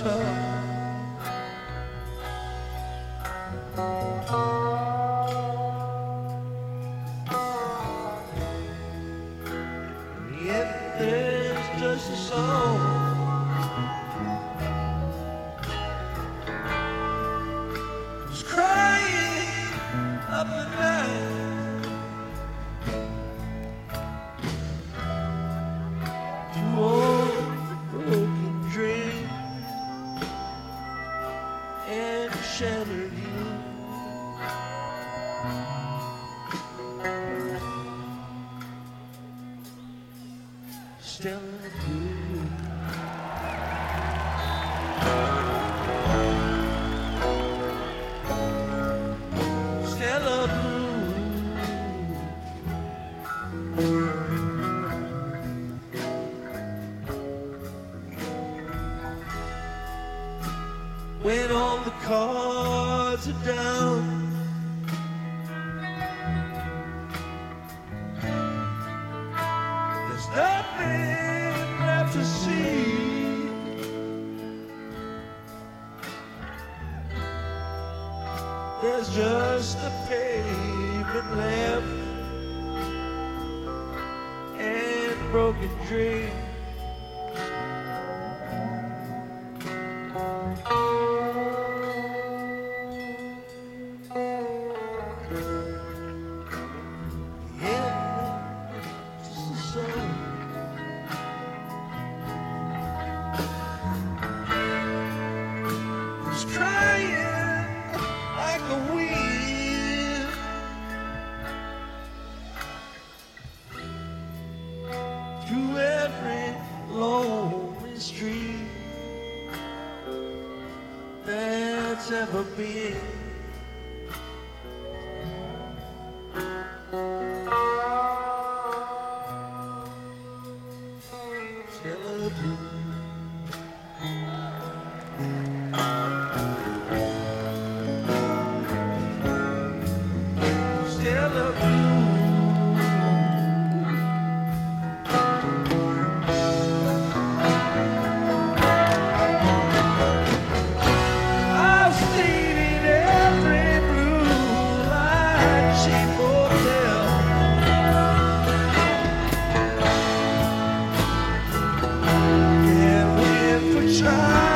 tough. Yet there's just a song who's crying up the night to all the broken dream and shattered you. Stella Blue. Stella Blue. When all the cards are down, there's nothing left to see. There's just a pavement left and broken dreams. Crying like a wind through every lonely street that's ever been. Stella Blue. Stella Blue. I've stayed in every blue light cheap hotel, and went for trying.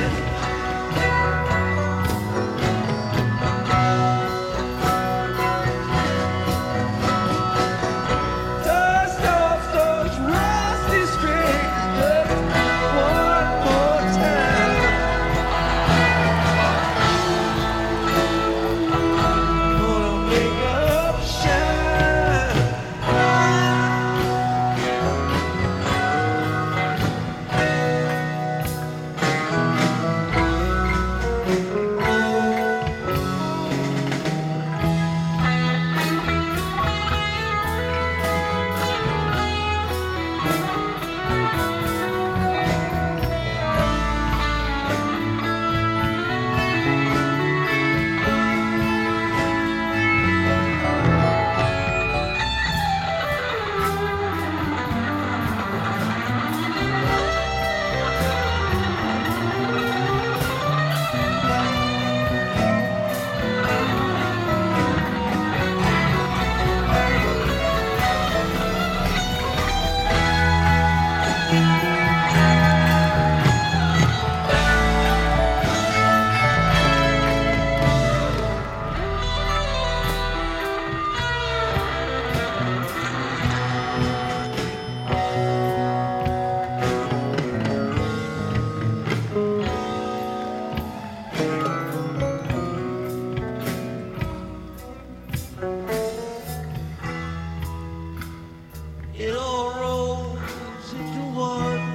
It all rolls into one,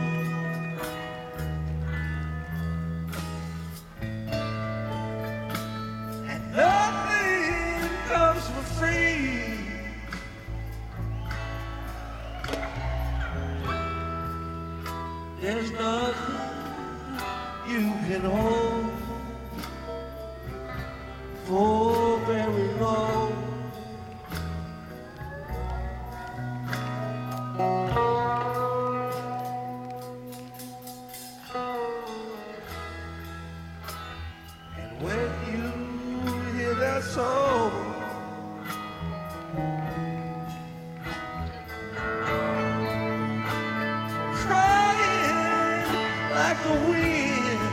and nothing comes for free. There's nothing you can hold for very long. soul. Crying like the wind.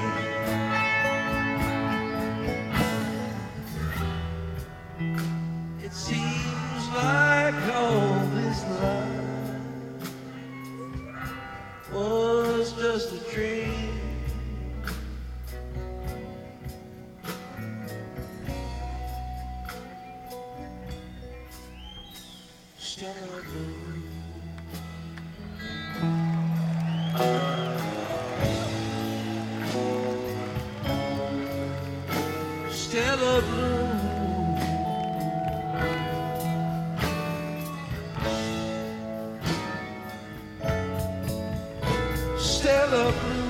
It seems like all this life was just a dream. Stella Blue. Stella Blue. Stella Blue.